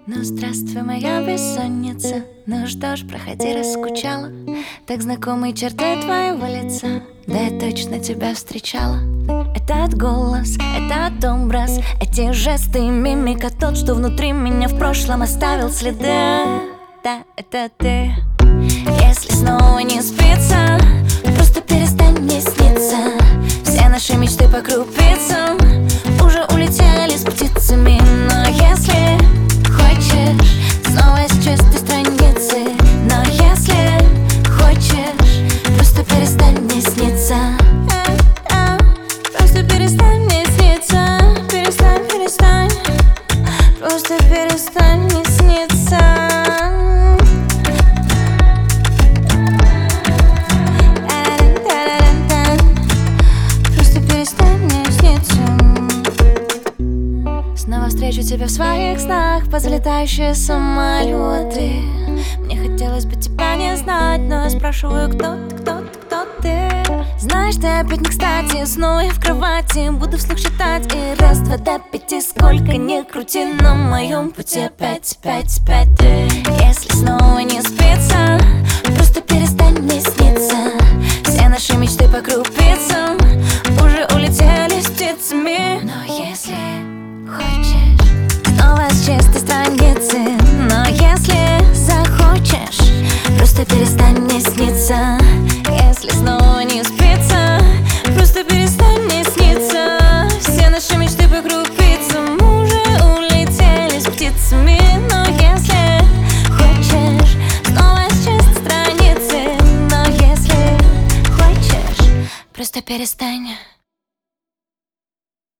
Ну здравствуй, моя бессонница. Ну что ж, проходи, раскучала. Так знакомые черты твоего лица. Да я точно тебя встречала. Этот голос, этот образ, эти жесты, мимика, тот, что внутри меня в прошлом оставил следы. Да, это ты. Если снова не спится, просто перестань мне сниться. Все наши мечты по крупицам уже улетели с птицами. Но если хочешь, снова с чистой страницы. Но если хочешь, просто перестань мне сниться. Просто перестань мне сниться. Перестань, перестань. Просто перестань мне сниться. Снова встречу тебя в своих снах, позалетающие самолеты. Мне хотелось бы тебя не знать, но я спрашиваю, кто ты? Знаешь, ты опять не кстати, снова я в кровати. Буду вслух считать и раз, два до пяти. Сколько ни крути, на моем пути опять ты. Если снова не спится, просто перестань мне сниться. Все наши мечты по крупицам уже улетели с птицами. Но если хочешь, снова с чистой страницы. Но если захочешь, просто перестань мне сниться. Если снова не спится, просто перестань мне сниться. Все наши мечты по крупицам уже улетели с птицами. Но если хочешь, снова с чистой страницы. Но если хочешь, просто перестань.